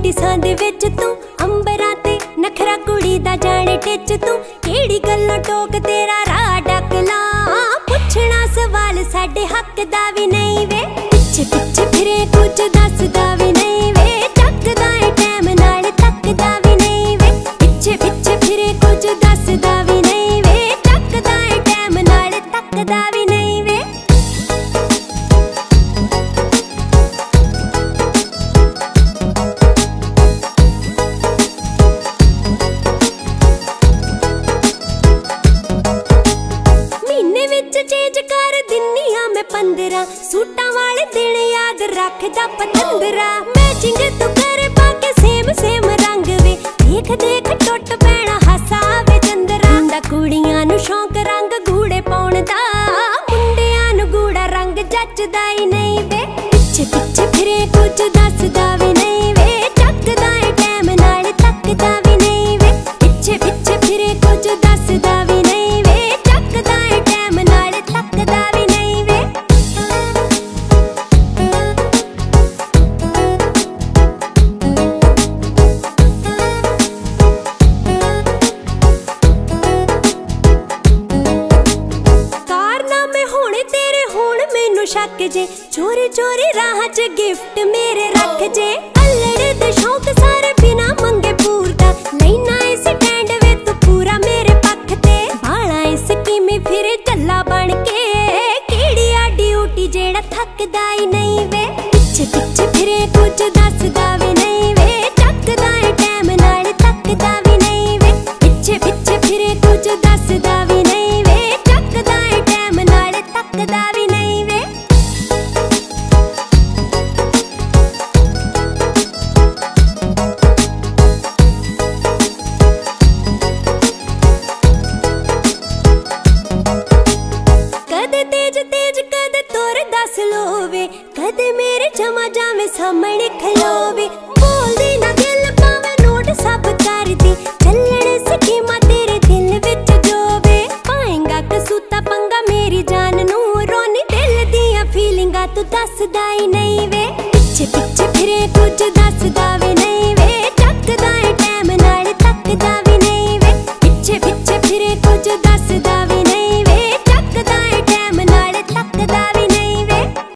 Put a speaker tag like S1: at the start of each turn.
S1: दिसां दे विच तू अंबरां ते नखरा कुड़ी दा जाने टिच तू केड़ी गल्लों टोक तेरा राह डक ला पुछना सवाल साडे हक दा भी नहीं वे पिछे पिछे फिरे कुछ दसदा भी नहीं वे चकदा ए टाइम नाल तकदा भी नहीं वे पिछे पिछे फिरे कुछ दसदा भी नहीं वे चकदा ए टाइम नाल तकदा भी नहीं वे चेंज कर दिन्नी आ मैं 15 सूटां वाले दिन याद रखदा पतंदरा मैचिंग तू कर पाके सेम सेम रंग वे देख देख टुट पैना हासा वे चंदरा दा कुड़ियां नु शौक रंग गूड़े पाउण दा मुंडियां नु गूड़ा रंग जचदा ही नहीं वे पिछे पिछे फिरे कुछ दसदा भी नहीं वे चकदा ए टाइम नाल तकदा भी नहीं वे पिछे पिछे फिरे कुछ दसदा भी नहीं वे चकदा ए टाइम नाल तकदा भी नहीं वे कारनामे होने तेरे होण मैनू शक जे चोरी चोरी राह च गिफ्ट मेरे रख जे अल्लड़ दे शौक सारे बिना मंगे पूरदा लेना इस स्टैंड वे तू पूरा मेरे पक्ष ते बाला इस कीमी फिरे चल्ला बन के केड़ी आ ड्यूटी जेड़ा थकदा ही नहीं वे पिछे पिछे फिरे कुछ दसदा भी नहीं वे चकदा ए टाइम नाल तकदा भी नहीं वे पिछे पिछे फिरे कुछ दसदा भी नहीं वे चकदा ए टाइम नाल तकदा भी नहीं वे कदे तेज तेज कदे तोर दस लोवे कदे मेरे जमा जावे सामने खलोवे बोलदी ना दिल पावे नोट सब करदी चलने स्कीमा तेरे दिल विच जोवे पाएगा कसूता पंगा मेरी जान नू रोनी दिल दियां फीलिंगा तू दसदा ही नहीं वे पिछे पिछे फिरे कुछ दसदा भी नहीं